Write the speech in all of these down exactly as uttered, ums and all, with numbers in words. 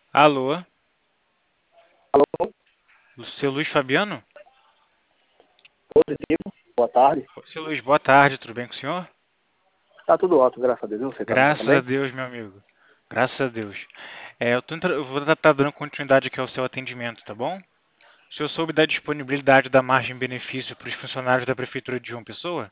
Alô, Alô, o seu Luiz Fabiano? positivo. Boa tarde. Ô, seu Luiz, boa tarde, tudo bem com o senhor? Tá tudo ótimo, graças a Deus. E você tá, tá Graças a bem? Deus, meu amigo. Graças a Deus. É, eu, tô entra- eu vou estar dando continuidade aqui ao seu atendimento, tá bom? O senhor soube da disponibilidade da margem-benefício para os funcionários da Prefeitura de João Pessoa?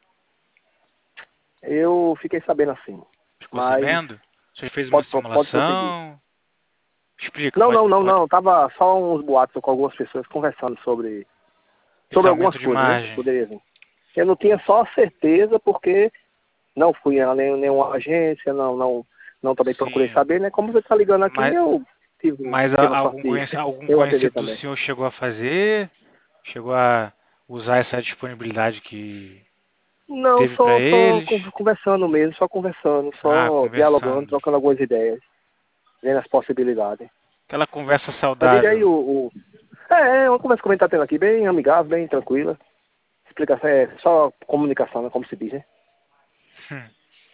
Eu fiquei sabendo assim, Ficou mas sabendo? O senhor fez uma pode, pode prosseguir. simulação? Explica, Não, pode, não, não, pode. não. Tava só uns boatos com algumas pessoas conversando sobre, Esse sobre algumas aumento de coisas, né? margem. Poderia vir. Eu não tinha só certeza porque não fui a nem- nenhuma agência, não, não, não também procurei Sim, saber, né? Como você tá ligando aqui, mas, eu tive, mas tive a- a sorte algum de conheci- algum eu atender conhecido do também. senhor chegou a fazer? Chegou a usar essa disponibilidade que Não, teve para só, só eles? con- conversando mesmo, só conversando, Ah, só dialogando, conversando. trocando algumas ideias, vendo as possibilidades. Aquela conversa Mas diga aí saudável. o. o... É, é uma conversa que a gente tá tendo aqui, bem amigável, bem tranquila. Explicação é só comunicação, né? Como se diz, né? Hum.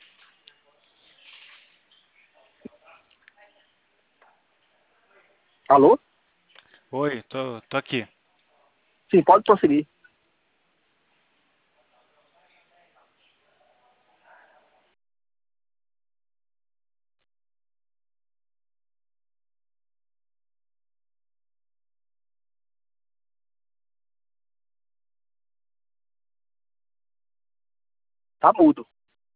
Alô? Oi, tô, tô aqui. Sim, pode prosseguir. Tá mudo.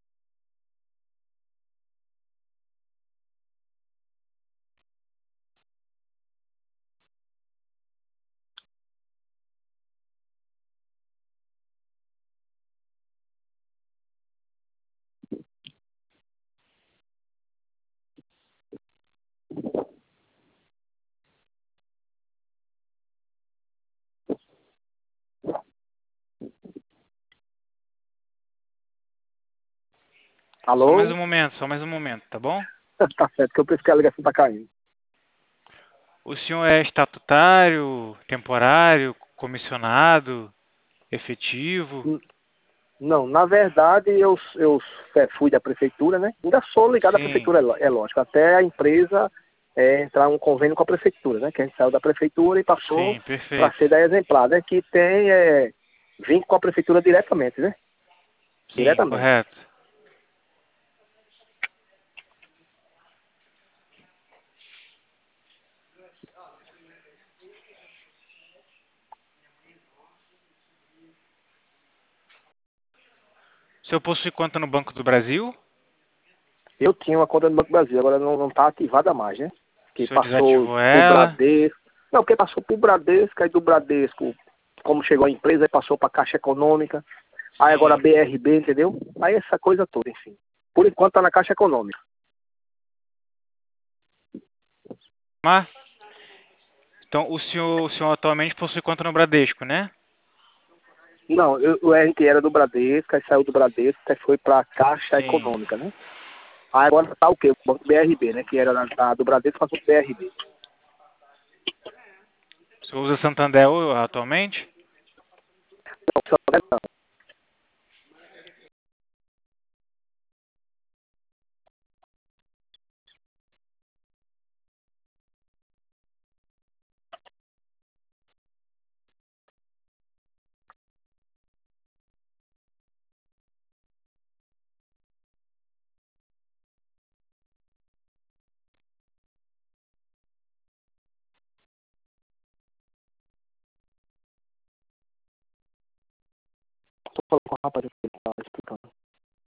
Só mais Alô? um momento, só mais um momento, tá bom? Tá certo, que eu penso que a ligação tá caindo. O senhor é estatutário, temporário, comissionado, efetivo? N- Não, na verdade eu, eu é, fui da prefeitura, né? Ainda sou ligado à Sim, prefeitura, é ló- é lógico, até a empresa é, entrar um convênio com a prefeitura, né? Que a gente saiu da prefeitura e passou sim, para perfeito. ser da Exemplar, né? Que tem é, vínculo com a prefeitura diretamente, né? Sim, Diretamente. correto. O senhor possui conta no Banco do Brasil? Eu tinha uma conta no Banco do Brasil, agora não está ativada mais, né? O Que senhor passou desativou por ela? Bradesco. Não, porque passou por Bradesco, aí do Bradesco, como chegou a empresa, aí passou para Caixa Econômica, aí agora a Sim. B R B, entendeu? Aí essa coisa toda, enfim. Por enquanto tá na Caixa Econômica. Mas, então, o senhor, o senhor atualmente possui conta no Bradesco, né? Não, eu, eu- a gente era do Bradesco, aí saiu do Bradesco, aí foi para Caixa Sim. Econômica, né? Aí agora tá o quê? O Banco B R B, né? Que era da, da- do Bradesco, passou pro B R B. O senhor usa Santander atualmente? Não, só- não.